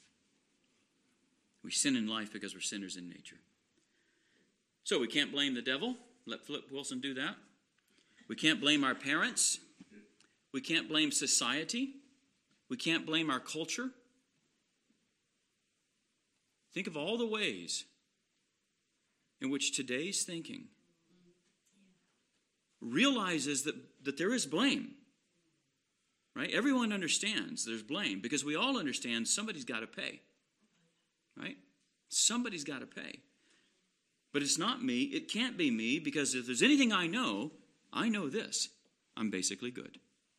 We sin in life because we're sinners in nature. So we can't blame the devil. Let Philip Wilson do that. We can't blame our parents. We can't blame society. We can't blame our culture. Think of all the ways in which today's thinking realizes that, that there is blame. Right? Everyone understands there's blame because we all understand somebody's got to pay. Right? Somebody's got to pay. But it's not me. It can't be me because if there's anything I know, I know this. I'm basically good.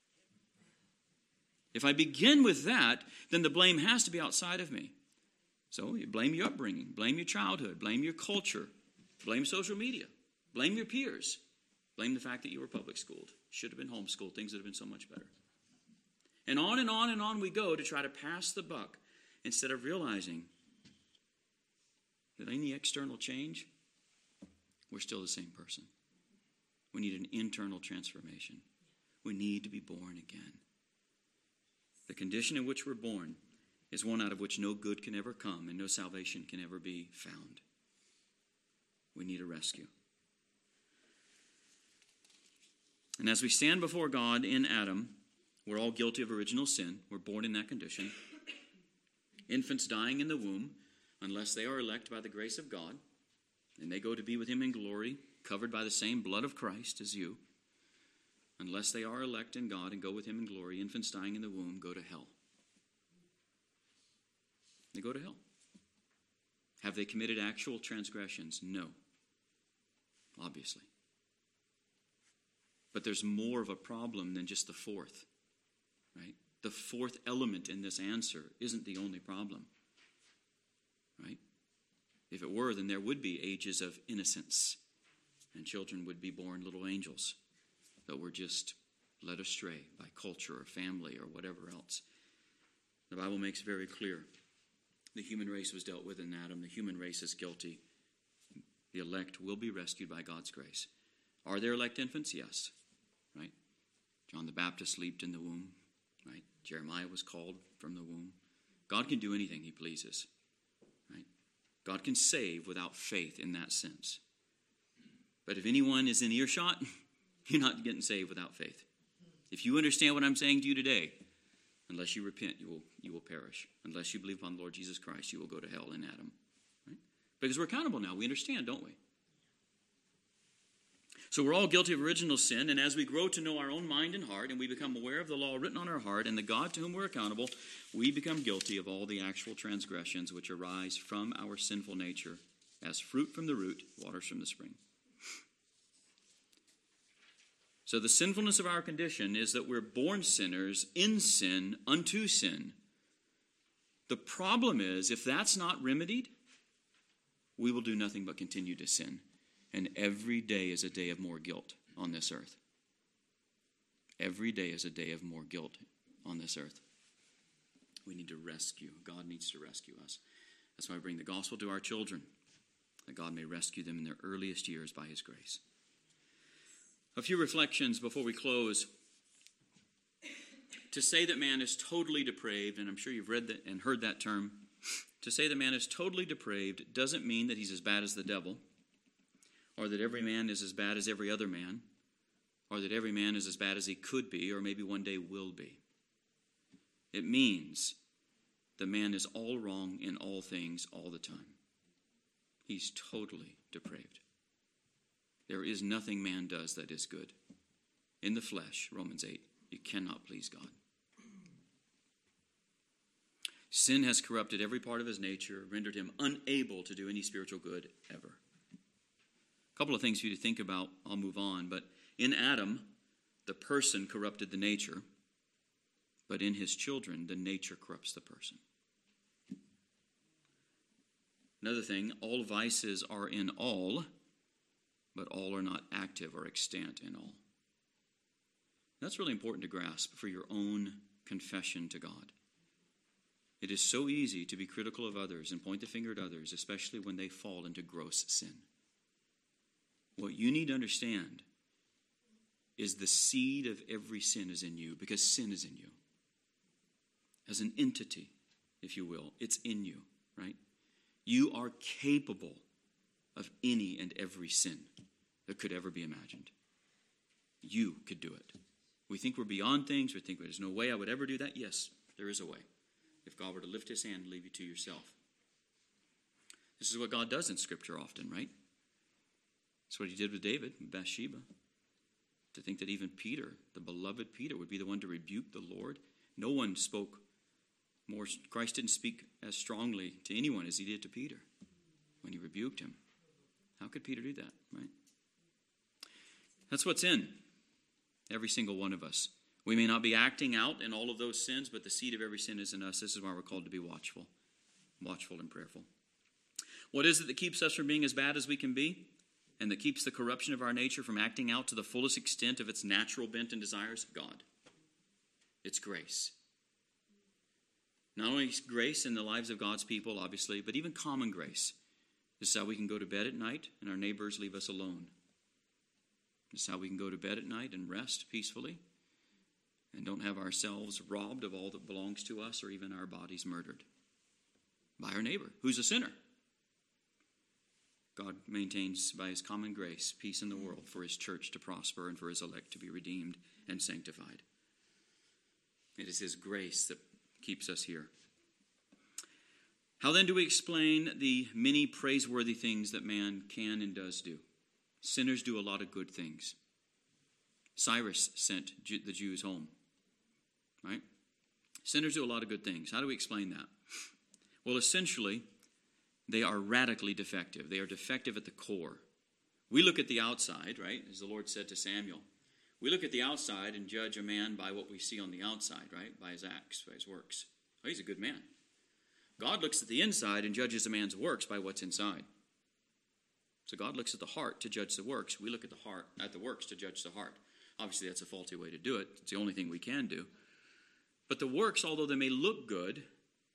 If I begin with that, then the blame has to be outside of me. So you blame your upbringing, blame your childhood, blame your culture, blame social media, blame your peers, blame the fact that you were public schooled. Should have been homeschooled. Things would have been so much better. And on and on and on we go to try to pass the buck instead of realizing that any external change, we're still the same person. We need an internal transformation. We need to be born again. The condition in which we're born is one out of which no good can ever come and no salvation can ever be found. We need a rescue. And as we stand before God in Adam, we're all guilty of original sin. We're born in that condition. Infants dying in the womb, unless they are elect by the grace of God, and they go to be with him in glory, covered by the same blood of Christ as you. Unless they are elect in God and go with him in glory, infants dying in the womb go to hell. They go to hell. Have they committed actual transgressions? No. Obviously. But there's more of a problem than just the fourth. Right? The fourth element in this answer isn't the only problem. Right? If it were, then there would be ages of innocence, and children would be born little angels that were just led astray by culture or family or whatever else. The Bible makes very clear The human race was dealt with in Adam. The human race is guilty. The elect will be rescued by God's grace. Are there elect infants? Yes. Right? John the Baptist leaped in the womb. Right? Jeremiah was called from the womb. God can do anything he pleases. Right? God can save without faith in that sense. But if anyone is in earshot, you're not getting saved without faith. If you understand what I'm saying to you today, unless you repent, you will you will perish. Unless you believe upon the Lord Jesus Christ, you will go to hell in Adam. Right? Because we're accountable now. We understand, don't we? So we're all guilty of original sin, and as we grow to know our own mind and heart, and we become aware of the law written on our heart and the God to whom we're accountable, we become guilty of all the actual transgressions which arise from our sinful nature, as fruit from the root, waters from the spring. So the sinfulness of our condition is that we're born sinners in sin unto sin. The problem is, if that's not remedied, we will do nothing but continue to sin. And every day is a day of more guilt on this earth. Every day is a day of more guilt on this earth. We need to rescue. God needs to rescue us. That's why we bring the gospel to our children, that God may rescue them in their earliest years by his grace. A few reflections before we close. To say that man is totally depraved, and I'm sure you've read that and heard that term, to say that man is totally depraved doesn't mean that he's as bad as the devil, or that every man is as bad as every other man, or that every man is as bad as he could be, or maybe one day will be. It means the man is all wrong in all things all the time. He's totally depraved. There is nothing man does that is good. In the flesh, Romans eight, you cannot please God. Sin has corrupted every part of his nature, rendered him unable to do any spiritual good ever. A couple of things for you to think about. I'll move on. But in Adam, the person corrupted the nature. But in his children, the nature corrupts the person. Another thing, all vices are in all, but all are not active or extant in all. That's really important to grasp for your own confession to God. It is so easy to be critical of others and point the finger at others, especially when they fall into gross sin. What you need to understand is the seed of every sin is in you, because sin is in you. As an entity, if you will, it's in you, right? You are capable of any and every sin that could ever be imagined. You could do it. We think we're beyond things. We think there's no way I would ever do that. Yes, there is a way. If God were to lift his hand and leave you to yourself. This is what God does in Scripture often, right? That's what he did with David and Bathsheba. To think that even Peter, the beloved Peter, would be the one to rebuke the Lord. No one spoke more. Christ didn't speak as strongly to anyone as he did to Peter when he rebuked him. How could Peter do that, right? That's what's in every single one of us. We may not be acting out in all of those sins, but the seed of every sin is in us. This is why we're called to be watchful, watchful and prayerful. What is it that keeps us from being as bad as we can be, and that keeps the corruption of our nature from acting out to the fullest extent of its natural bent and desires? God. It's grace. Not only grace in the lives of God's people, obviously, but even common grace. This is how we can go to bed at night and our neighbors leave us alone. This is how we can go to bed at night and rest peacefully and don't have ourselves robbed of all that belongs to us, or even our bodies murdered by our neighbor, who's a sinner. God maintains by his common grace peace in the world for his church to prosper and for his elect to be redeemed and sanctified. It is his grace that keeps us here. How then do we explain the many praiseworthy things that man can and does do? Sinners do a lot of good things. Cyrus sent the Jews home, right? Sinners do a lot of good things. How do we explain that? Well, essentially, they are radically defective. They are defective at the core. We look at the outside, right? As the Lord said to Samuel. We look at the outside and judge a man by what we see on the outside, right? By his acts, by his works. Oh, he's a good man. God looks at the inside and judges a man's works by what's inside. So God looks at the heart to judge the works. We look at the heart, at the works to judge the heart. Obviously, that's a faulty way to do it. It's the only thing we can do. But the works, although they may look good,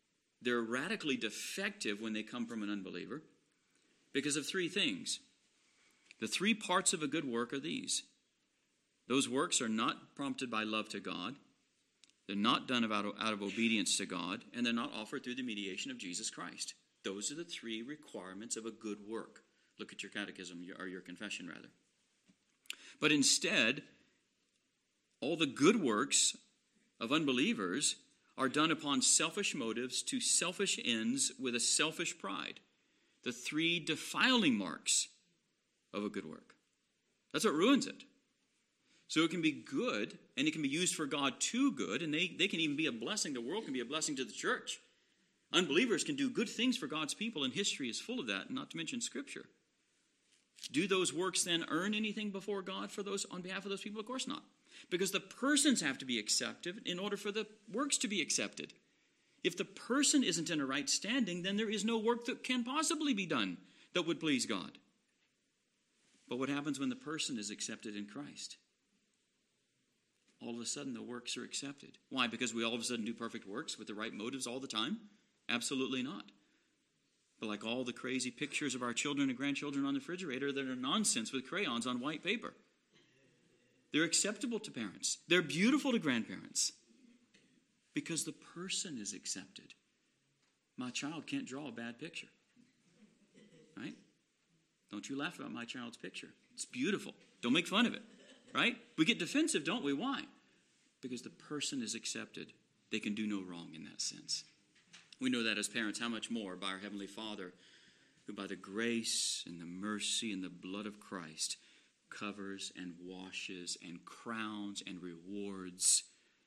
they're radically defective when they come from an unbeliever because of three things. The three parts of a good work are these. Those works are not prompted by love to God. They're not done out of, out of obedience to God, and they're not offered through the mediation of Jesus Christ. Those are the three requirements of a good work. Look at your catechism, or your confession, rather. But instead, all the good works of unbelievers are done upon selfish motives to selfish ends with a selfish pride. The three defiling marks of a good work. That's what ruins it. So it can be good, and it can be used for God to good, and they, they can even be a blessing. The world can be a blessing to the church. Unbelievers can do good things for God's people, and history is full of that, not to mention Scripture. Do those works then earn anything before God for those on behalf of those people? Of course not. Because the persons have to be accepted in order for the works to be accepted. If the person isn't in a right standing, then there is no work that can possibly be done that would please God. But what happens when the person is accepted in Christ? All of a sudden the works are accepted. Why? Because we all of a sudden do perfect works with the right motives all the time? Absolutely not. But like all the crazy pictures of our children and grandchildren on the refrigerator that are nonsense with crayons on white paper. They're acceptable to parents. They're beautiful to grandparents. Because the person is accepted. My child can't draw a bad picture. Right? Don't you laugh about my child's picture. It's beautiful. Don't make fun of it. Right? We get defensive, don't we? Why? Because the person is accepted. They can do no wrong in that sense. We know that as parents, how much more by our Heavenly Father, who by the grace and the mercy and the blood of Christ covers and washes and crowns and rewards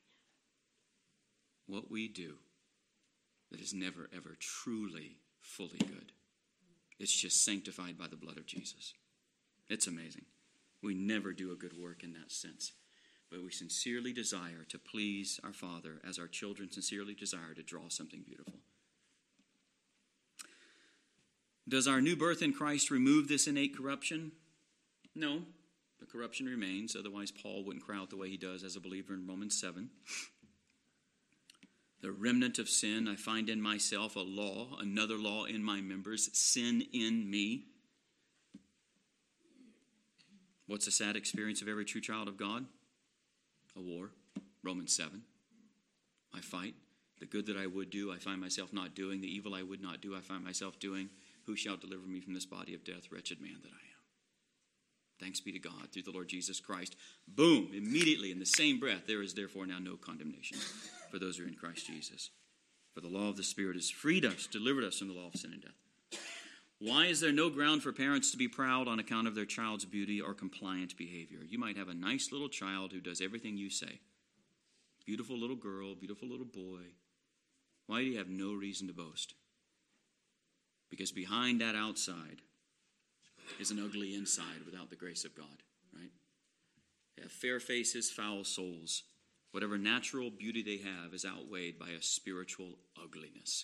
what we do that is never, ever truly, fully good. It's just sanctified by the blood of Jesus. It's amazing. We never do a good work in that sense. But we sincerely desire to please our Father as our children sincerely desire to draw something beautiful. Does our new birth in Christ remove this innate corruption? No, the corruption remains. Otherwise, Paul wouldn't cry out the way he does as a believer in Romans seven. The remnant of sin, I find in myself a law, another law in my members, sin in me. What's the sad experience of every true child of God? A war. Romans seven. I fight. The good that I would do, I find myself not doing. The evil I would not do, I find myself doing. Who shall deliver me from this body of death? Wretched man that I am. Thanks be to God through the Lord Jesus Christ. Boom! Immediately in the same breath, there is therefore now no condemnation for those who are in Christ Jesus. For the law of the Spirit has freed us, delivered us from the law of sin and death. Why is there no ground for parents to be proud on account of their child's beauty or compliant behavior? You might have a nice little child who does everything you say. Beautiful little girl, beautiful little boy. Why do you have no reason to boast? Because behind that outside is an ugly inside without the grace of God, right? They have fair faces, foul souls. Whatever natural beauty they have is outweighed by a spiritual ugliness.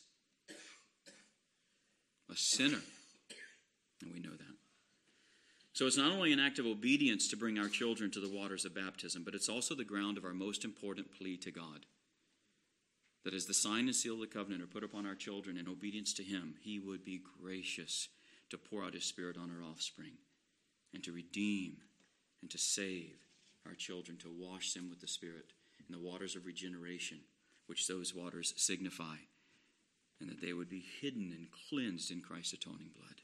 A sinner. And we know that. So it's not only an act of obedience to bring our children to the waters of baptism, but it's also the ground of our most important plea to God. That as the sign and seal of the covenant are put upon our children in obedience to Him, He would be gracious to pour out His Spirit on our offspring and to redeem and to save our children, to wash them with the Spirit in the waters of regeneration, which those waters signify, and that they would be hidden and cleansed in Christ's atoning blood.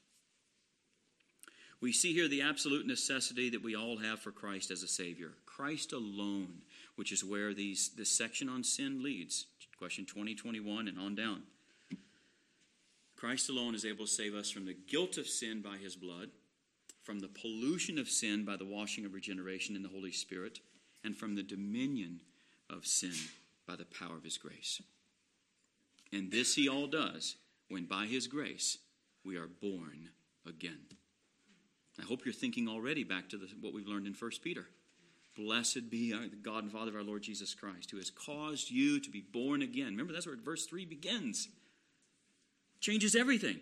We see here the absolute necessity that we all have for Christ as a Savior. Christ alone, which is where these this section on sin leads. Question twenty, twenty-one, and on down. Christ alone is able to save us from the guilt of sin by His blood, from the pollution of sin by the washing of regeneration in the Holy Spirit, and from the dominion of sin by the power of His grace. And this He all does when by His grace we are born again. I hope you're thinking already back to the, what we've learned in First Peter. Blessed be our, the God and Father of our Lord Jesus Christ, who has caused you to be born again. Remember, that's where verse three begins. Changes everything.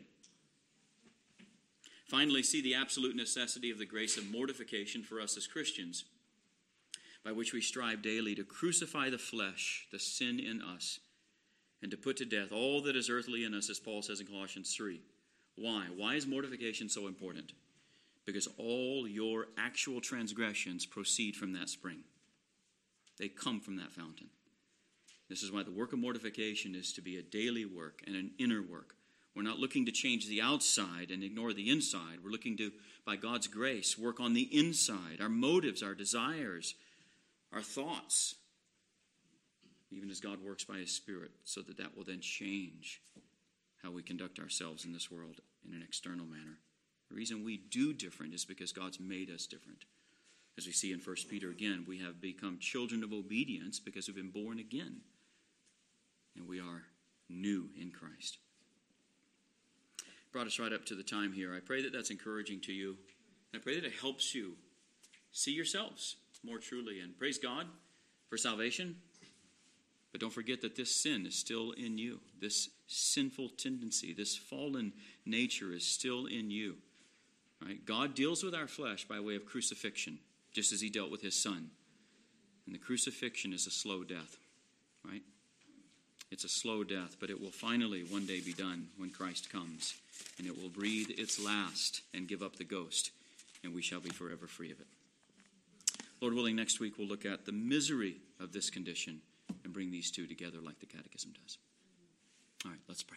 Finally, see the absolute necessity of the grace of mortification for us as Christians, by which we strive daily to crucify the flesh, the sin in us, and to put to death all that is earthly in us, as Paul says in Colossians three. Why? Why is mortification so important? Because all your actual transgressions proceed from that spring. They come from that fountain. This is why the work of mortification is to be a daily work and an inner work. We're not looking to change the outside and ignore the inside. We're looking to, by God's grace, work on the inside, our motives, our desires, our thoughts, even as God works by His Spirit, so that that will then change how we conduct ourselves in this world in an external manner. The reason we do different is because God's made us different. As we see in First Peter again, we have become children of obedience because we've been born again. And we are new in Christ. Brought us right up to the time here. I pray that that's encouraging to you. And I pray that it helps you see yourselves more truly. And praise God for salvation. But don't forget that this sin is still in you. This sinful tendency, this fallen nature is still in you. Right? God deals with our flesh by way of crucifixion, just as He dealt with His Son. And the crucifixion is a slow death. Right? It's a slow death, but it will finally one day be done when Christ comes. And it will breathe its last and give up the ghost. And we shall be forever free of it. Lord willing, next week we'll look at the misery of this condition and bring these two together like the Catechism does. All right, let's pray.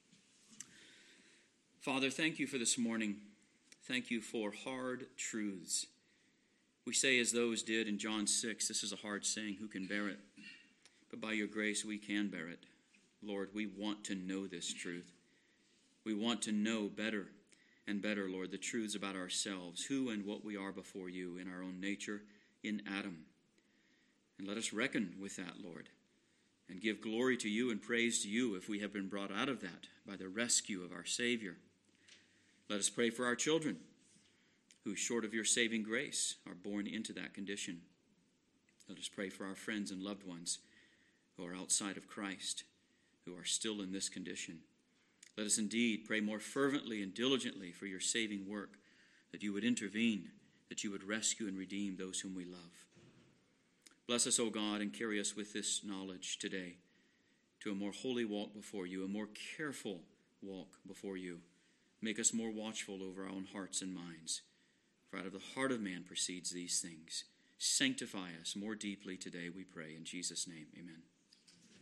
Father, thank you for this morning. Thank you for hard truths. We say as those did in John six, this is a hard saying, who can bear it? But by your grace we can bear it. Lord, we want to know this truth. We want to know better and better, Lord, the truths about ourselves, who and what we are before you in our own nature, in Adam. And let us reckon with that, Lord, and give glory to you and praise to you if we have been brought out of that by the rescue of our Savior. Let us pray for our children, who, short of your saving grace, are born into that condition. Let us pray for our friends and loved ones who are outside of Christ, who are still in this condition. Let us indeed pray more fervently and diligently for your saving work, that you would intervene, that you would rescue and redeem those whom we love. Bless us, O God, and carry us with this knowledge today to a more holy walk before you, a more careful walk before you. Make us more watchful over our own hearts and minds. For out of the heart of man proceeds these things. Sanctify us more deeply today, we pray. In Jesus' name, amen.